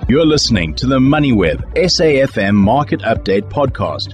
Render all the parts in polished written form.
You're listening to the MoneyWeb SAFM Market Update Podcast.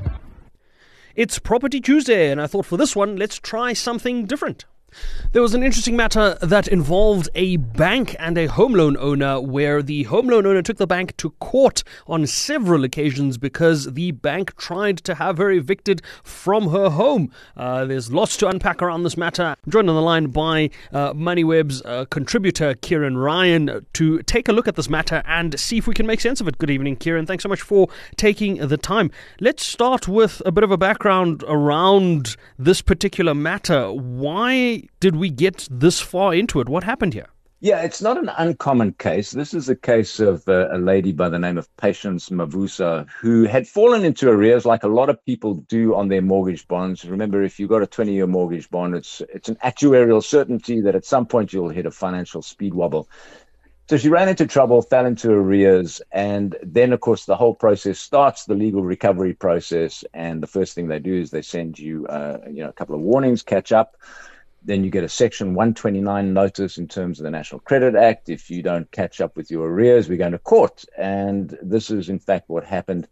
It's Property Tuesday, and I thought for this one, let's try something different. There was an interesting matter that involved a bank and a home loan owner, where the home loan owner took the bank to court on several occasions because the bank tried to have her evicted from her home. There's lots to unpack around this matter. I'm joined on the line by MoneyWeb's contributor, Kieran Ryan, to take a look at this matter and see if we can make sense of it. Good evening, Kieran. Thanks so much for taking the time. Let's start with a bit of a background around this particular matter. Why did we get this far into it? What happened here? Yeah, it's not an uncommon case. This is a case of a lady by the name of Patience Mavusa, who had fallen into arrears like a lot of people do on their mortgage bonds. Remember, if you've got a 20-year mortgage bond, it's an actuarial certainty that at some point you'll hit a financial speed wobble. So she ran into trouble, fell into arrears, and then, of course, the whole process starts, the legal recovery process, and the first thing they do is they send you a couple of warnings, catch up. Then you get a Section 129 notice in terms of the National Credit Act. If you don't catch up with your arrears, we're going to court. And this is, in fact, what happened.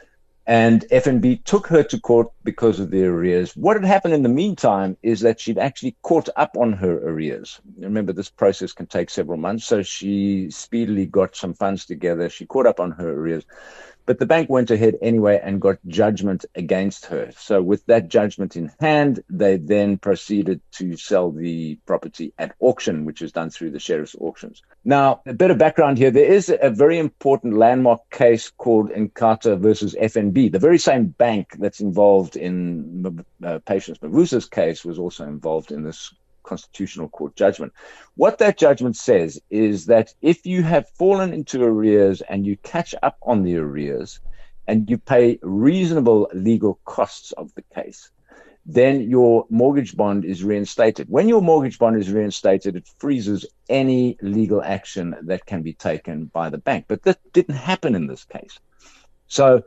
And FNB took her to court because of the arrears. What had happened in the meantime is that she'd actually caught up on her arrears. Remember, this process can take several months. So she speedily got some funds together. She caught up on her arrears. But the bank went ahead anyway and got judgment against her. So with that judgment in hand, they then proceeded to sell the property at auction, which is done through the sheriff's auctions. Now, a bit of background here. There is a very important landmark case called Inkatha versus FNB. The very same bank that's involved in Patience Mavusa's case was also involved in this Constitutional Court judgment. What that judgment says is that if you have fallen into arrears and you catch up on the arrears and you pay reasonable legal costs of the case, then your mortgage bond is reinstated. When your mortgage bond is reinstated, it freezes any legal action that can be taken by the bank. But that didn't happen in this case. So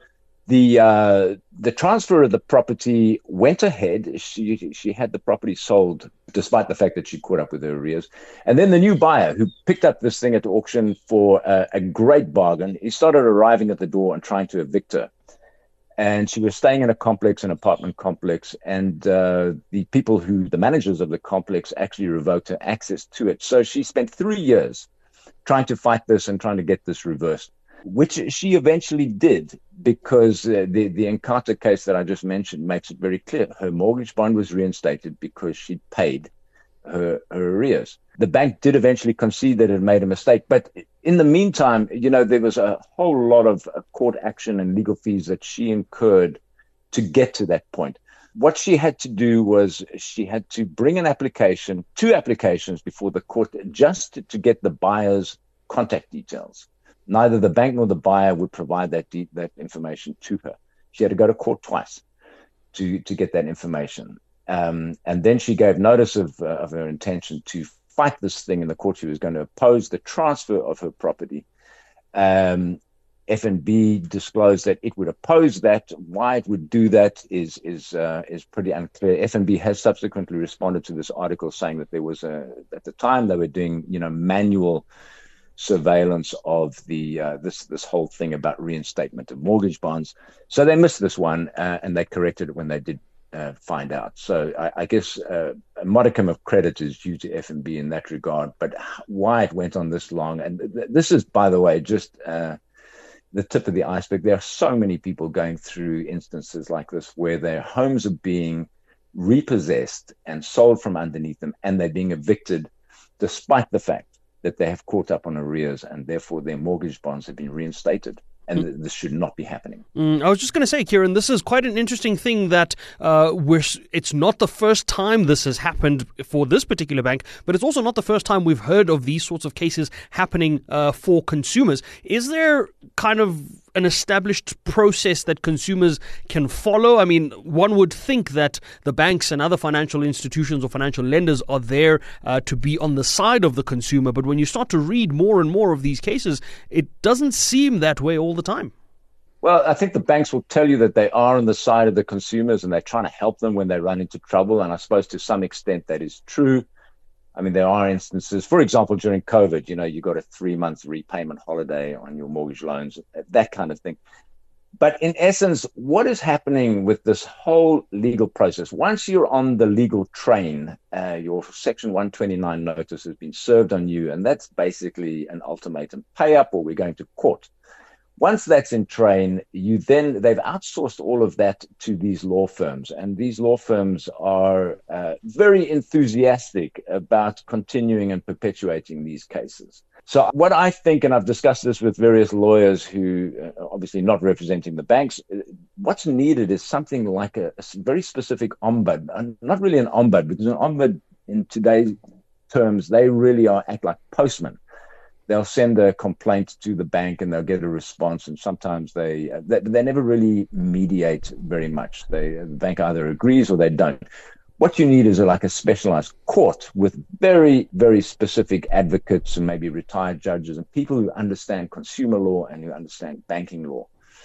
the transfer of the property went ahead. She had the property sold despite the fact that she caught up with her arrears. And then the new buyer who picked up this thing at auction for a great bargain, he started arriving at the door and trying to evict her. And she was staying in an apartment complex, and the managers of the complex actually revoked her access to it. So she spent 3 years trying to fight this and trying to get this reversed, which she eventually did, because the Inkatha case that I just mentioned makes it very clear. Her mortgage bond was reinstated because she'd paid her arrears. The bank did eventually concede that it had made a mistake, but in the meantime, there was a whole lot of court action and legal fees that she incurred to get to that point. What she had to do was she had to bring two applications before the court just to get the buyer's contact details. Neither the bank nor the buyer would provide that information to her. She had to go to court twice to get that information. And then she gave notice of her intention to fight this thing in the court. She was going to oppose the transfer of her property. FNB disclosed that it would oppose that. Why it would do that is pretty unclear. FNB has subsequently responded to this article saying that there was at the time they were doing manual surveillance of this whole thing about reinstatement of mortgage bonds. So they missed this one, and they corrected it when they did find out. So I guess a modicum of credit is due to FNB in that regard, but why it went on this long, and this is, by the way, just the tip of the iceberg. There are so many people going through instances like this where their homes are being repossessed and sold from underneath them, and they're being evicted despite the fact that they have caught up on arrears, and therefore their mortgage bonds have been reinstated. And this should not be happening. I was just going to say, Kieran, this is quite an interesting thing that it's not the first time this has happened for this particular bank, but it's also not the first time we've heard of these sorts of cases happening for consumers. Is there kind of an established process that consumers can follow? I mean, one would think that the banks and other financial institutions or financial lenders are there to be on the side of the consumer. But when you start to read more and more of these cases, it doesn't seem that way all the time. Well, I think the banks will tell you that they are on the side of the consumers and they're trying to help them when they run into trouble. And I suppose to some extent that is true. I mean, there are instances, for example, during COVID, you got a 3-month repayment holiday on your mortgage loans, that kind of thing. But in essence, what is happening with this whole legal process? Once you're on the legal train, your Section 129 notice has been served on you, and that's basically an ultimatum: pay up or we're going to court. Once that's in train, they've outsourced all of that to these law firms, and these law firms are very enthusiastic about continuing and perpetuating these cases. So what I think, and I've discussed this with various lawyers who obviously not representing the banks, what's needed is something like a very specific ombud, not really an ombud, because an ombud in today's terms, they really act like postmen. They'll send a complaint to the bank and they'll get a response, and sometimes they never really mediate very much. The bank either agrees or they don't. What you need is like a specialized court with very, very specific advocates and maybe retired judges and people who understand consumer law and who understand banking law.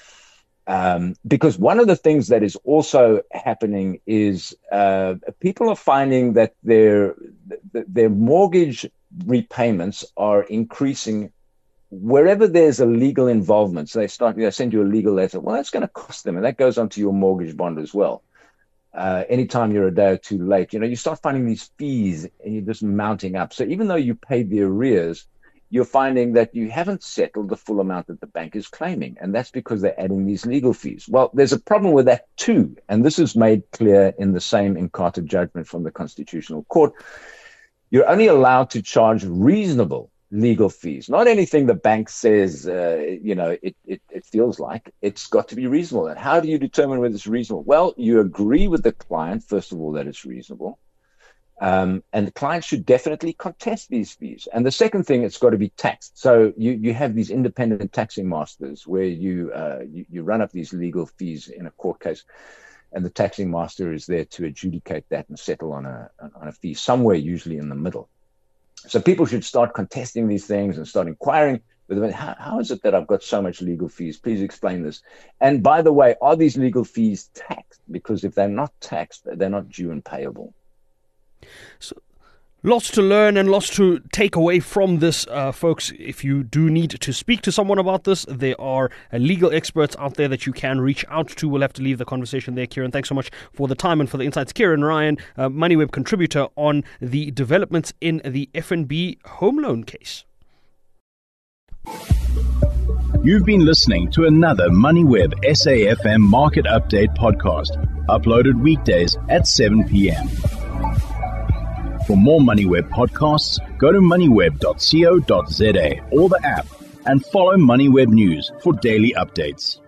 Because one of the things that is also happening is people are finding that their mortgage repayments are increasing wherever there's a legal involvement. So they send you a legal letter. Well, that's going to cost them, and that goes onto your mortgage bond as well. Anytime you're a day or two late, you start finding these fees and you're just mounting up. So even though you paid the arrears, you're finding that you haven't settled the full amount that the bank is claiming. And that's because they're adding these legal fees. Well, there's a problem with that too. And this is made clear in the same Inkatha judgment from the Constitutional Court. You're only allowed to charge reasonable legal fees, not anything the bank says, it feels like. It's got to be reasonable. And how do you determine whether it's reasonable? Well, you agree with the client, first of all, that it's reasonable. And the client should definitely contest these fees. And the second thing, it's got to be taxed. So you have these independent taxing masters where you run up these legal fees in a court case, and the taxing master is there to adjudicate that and settle on a fee somewhere, usually in the middle. So people should start contesting these things and start inquiring with them. How is it that I've got so much legal fees? Please explain this. And by the way, are these legal fees taxed? Because if they're not taxed, they're not due and payable. So, lots to learn and lots to take away from this, folks. If you do need to speak to someone about this, there are legal experts out there that you can reach out to. We'll have to leave the conversation there, Kieran. Thanks so much for the time and for the insights. Kieran Ryan, MoneyWeb contributor on the developments in the FNB home loan case. You've been listening to another MoneyWeb SAFM Market Update podcast, uploaded weekdays at 7 p.m. For more MoneyWeb podcasts, go to moneyweb.co.za or the app and follow MoneyWeb News for daily updates.